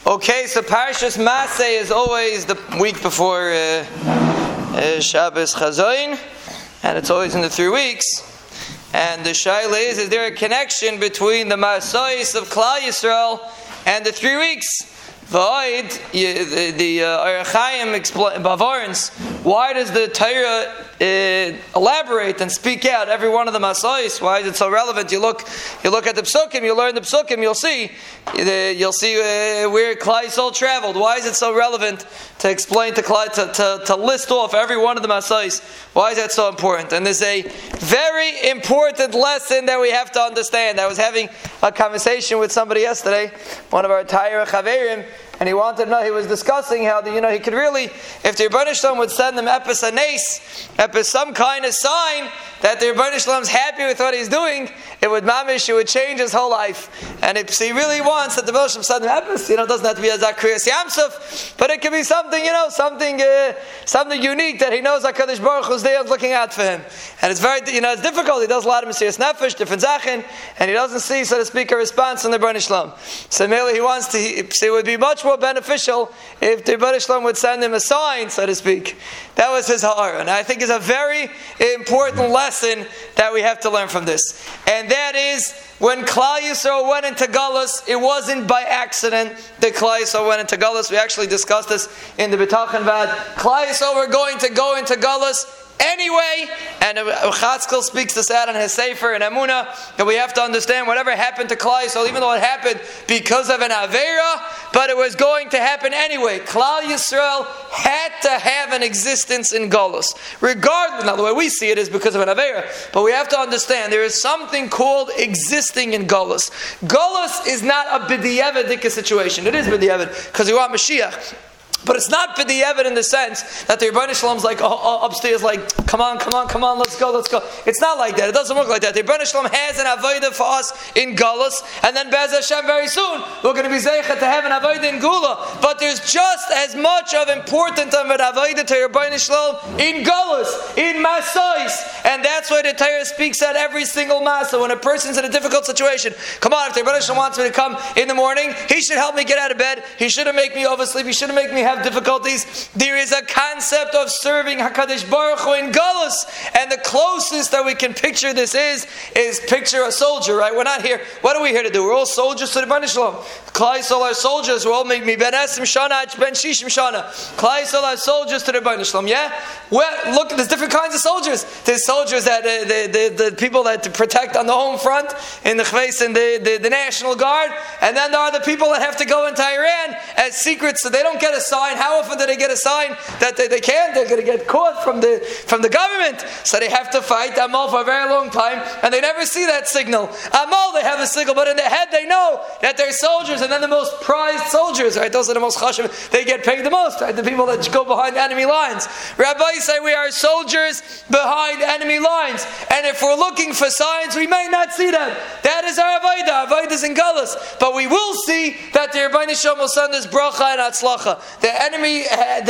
Okay, so Parshas Maseh is always the week before Shabbos Chazoin, and it's always in the 3 weeks. And the shaila is there a connection between the Masayis of Klal Yisrael and the 3 weeks? V'oid, the Orach Chaim Bavarins, why does the Torah elaborate and speak out every one of the Masayis? Why is it so relevant? You look at the Psukim, you learn the Psukim, you'll see where Klal Yisrael traveled. Why is it so relevant to explain to list off every one of the Masayis? Why is that so important? And there's a very important lesson that we have to understand. I was having a conversation with somebody yesterday, one of our Taira Chaverim, and he wanted to know, he was discussing how he could really, if the Rebbeinu Shalom would send him epis anes, some kind of sign that the Rebbeinu Shalom's happy with what he's doing, it would change his whole life. And if he really wants that the Rebbeinu Shalom send him epis, it doesn't have to be a Zakriyas Yamsuf, but it could be something, something unique that he knows HaKadosh Baruch Hu's there looking out for him. And it's very, it's difficult. He does a lot of Mesiras Nefesh, different Zachin, and he doesn't see, so to speak, a response from the Rebbeinu Shalom. So merely he wants to, it would be much more beneficial if the Rebbeinu Shalom would send him a sign, so to speak. That was his ha'ara. And I think it's a very important lesson that we have to learn from this. And that is, when Klal Yisrael went into Galus, it wasn't by accident that Klal Yisrael went into Galus. We actually discussed this in the B'tachan Vad. Klal Yisrael were going to go into Galus anyway, and Chatzkel speaks this out in his Sefer in Emunah, that we have to understand whatever happened to Klal Yisrael, even though it happened because of an Aveira, but it was going to happen anyway. Klal Yisrael had to have an existence in Galus. Regardless, now the way we see it is because of an Aveira, but we have to understand there is something called existing in Galus. Galus is not a b'di'evad situation. It is b'di'evad, because we want Mashiach. But it's not b'di'evad in the sense that the Rebbeinu Shalom's like upstairs, like, come on, let's go. It's not like that. It doesn't work like that. The Rebbeinu Shalom has an avodah for us in Galus, and then Be'ez Hashem very soon we're going to be zeichet to have an avodah in Gula. But there's just as much of important of an avodah to Rebbeinu Shalom in Galus, in Masais, and that's why the Torah speaks out every single Masa. When a person's in a difficult situation, come on, if the Rebbeinu Shalom wants me to come in the morning, he should help me get out of bed. He shouldn't make me oversleep. He shouldn't make me have difficulties. There is a concept of serving HaKadosh Baruch Hu in Galus, and the closest that we can picture this is picture a soldier, right? We're not here. What are we here to do? We're all soldiers to the Rebbeinu Shalom. Klal Yisrael are soldiers. We're all Ben Esim Shana, Ben Shishim Shana. Klal Yisrael are soldiers to the Rebbeinu Shalom. Yeah. Well, look, there's different kinds of soldiers. There's soldiers that the people that protect on the home front in the Chveis and the National Guard, and then there are the people that have to go into Iran as secrets, so they don't get a sign. How often do they get a sign that they can't? They're going to get caught from the government, so they have to fight Amal for a very long time, and they never see that signal. Amal, they have a signal, but in their head they know that they're soldiers, and then the most prized soldiers, right? Those are the most chashuv. They get paid the most, right? The people that go behind enemy lines. Rabbis say we are soldiers behind enemy lines, and if we're looking for signs, we may not see them. That is our avodah. Avodah is in Galus, but we will see that the Rebbeinu Shalom will send us bracha and atzlacha. The enemy,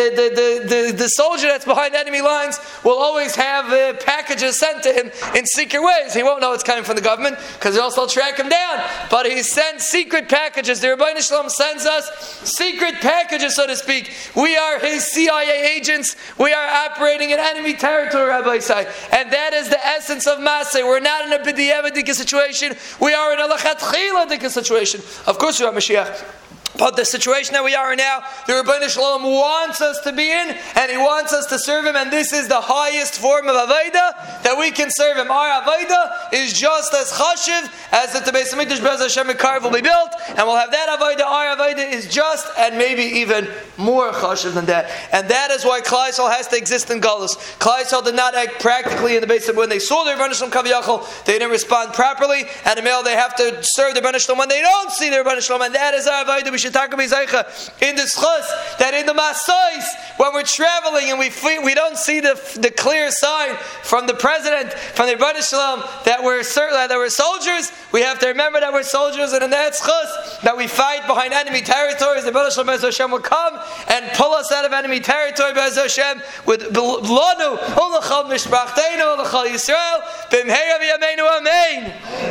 the soldier that's behind enemy lines will always have packages sent to him in secret ways. He won't know it's coming from the government because they'll still track him down. But he sends secret packages. The Rebbeinu Shalom sends us secret packages, so to speak. We are his CIA agents. We are operating in enemy territory, Rabbi Say. And that is the essence of Maseh. We're not in a b'di'evad situation. We are in a lechatchila situation. Of course, we are Mashiach. But the situation that we are in now, the Rebbeinu Shalom wants us to be in, and He wants us to serve Him, and this is the highest form of Avodah that we can serve Him. Our Avodah is just as chashiv as that the Beis Hamikdash Be'ez Hashem Mekar will be built, and we'll have that Avodah. Our Avodah is just, and maybe even more chashiv than that. And that is why Klal Yisrael has to exist in Galus. Klal Yisrael did not act practically in the Beis Hamikdash. When they saw the Rebbeinu Shalom Kaviyachol, they didn't respond properly, and the male they have to serve the Rebbeinu Shalom when they don't see the Rebbeinu Shalom, and that is our Avodah. We should talk about in the schus, that in the Masais, when we're traveling and we don't see the clear sign from the president, from the Rebbeinu Shalom, that we're soldiers, we have to remember that we're soldiers, and in that schus, that we fight behind enemy territories. The Rebbeinu Shalom Be'ez Hashem will come and pull us out of enemy territory, Be'ez Hashem, with Lanu, Ulachal Mishpachteinu, Ulachal Yisrael, B'mheira v'yameinu, Amen.